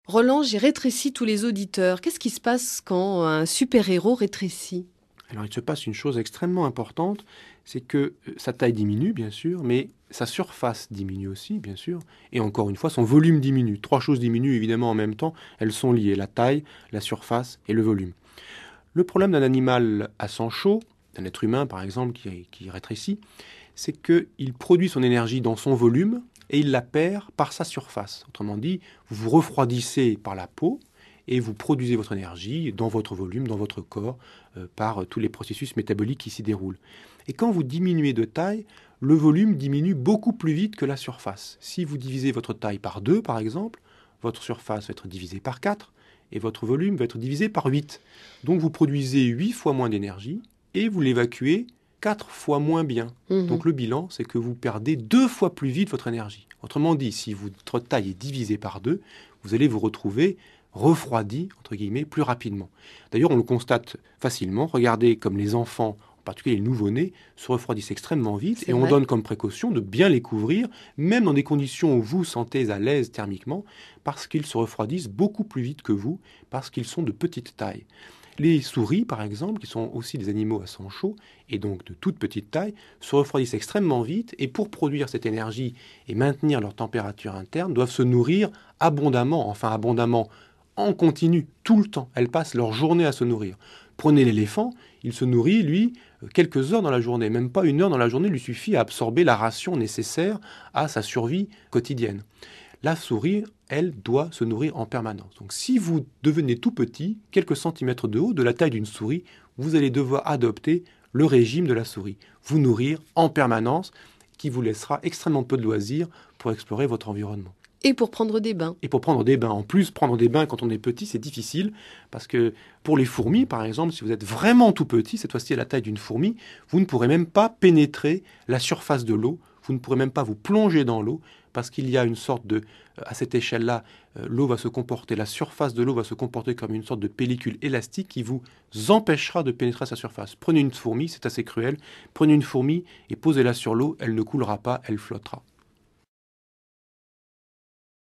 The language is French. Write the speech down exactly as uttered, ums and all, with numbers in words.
Roland, j'ai rétréci tous les auditeurs. Qu'est-ce qui se passe quand un super-héros rétrécit? Alors il se passe une chose extrêmement importante, c'est que euh, sa taille diminue bien sûr, mais sa surface diminue aussi bien sûr, et encore une fois son volume diminue. Trois choses diminuent évidemment en même temps, elles sont liées, la taille, la surface et le volume. Le problème d'un animal à sang chaud, d'un être humain par exemple qui, qui rétrécit, c'est qu'il produit son énergie dans son volume et il la perd par sa surface. Autrement dit, vous vous refroidissez par la peau et vous produisez votre énergie dans votre volume, dans votre corps, euh, par tous les processus métaboliques qui s'y déroulent. Et quand vous diminuez de taille, le volume diminue beaucoup plus vite que la surface. Si vous divisez votre taille par deux, par exemple, votre surface va être divisée par quatre et votre volume va être divisé par huit. Donc vous produisez huit fois moins d'énergie et vous l'évacuez quatre fois moins bien. Mmh. Donc le bilan, c'est que vous perdez deux fois plus vite votre énergie. Autrement dit, si votre taille est divisée par deux, vous allez vous retrouver refroidi, entre guillemets, plus rapidement. D'ailleurs, on le constate facilement. Regardez comme les enfants, en particulier les nouveau-nés, se refroidissent extrêmement vite C'est et on vrai. donne comme précaution de bien les couvrir, même dans des conditions où vous sentez à l'aise thermiquement, parce qu'ils se refroidissent beaucoup plus vite que vous, parce qu'ils sont de petite taille. Les souris, par exemple, qui sont aussi des animaux à sang chaud, et donc de toute petite taille, se refroidissent extrêmement vite, et pour produire cette énergie et maintenir leur température interne, doivent se nourrir abondamment, enfin abondamment, en continu, tout le temps. Elles passent leur journée à se nourrir. Prenez l'éléphant, il se nourrit, lui, quelques heures dans la journée, même pas une heure dans la journée, lui suffit à absorber la ration nécessaire à sa survie quotidienne. La souris, elle, doit se nourrir en permanence. Donc si vous devenez tout petit, quelques centimètres de haut, de la taille d'une souris, vous allez devoir adopter le régime de la souris. Vous nourrir en permanence, qui vous laissera extrêmement peu de loisirs pour explorer votre environnement. Et pour prendre des bains. Et pour prendre des bains. En plus, prendre des bains quand on est petit, c'est difficile, parce que pour les fourmis, par exemple, si vous êtes vraiment tout petit, cette fois-ci à la taille d'une fourmi, vous ne pourrez même pas pénétrer la surface de l'eau, vous ne pourrez même pas vous plonger dans l'eau, parce qu'il y a une sorte de, à cette échelle-là, euh, l'eau va se comporter, la surface de l'eau va se comporter comme une sorte de pellicule élastique qui vous empêchera de pénétrer à sa surface. Prenez une fourmi, c'est assez cruel, prenez une fourmi et posez-la sur l'eau, elle ne coulera pas, elle flottera.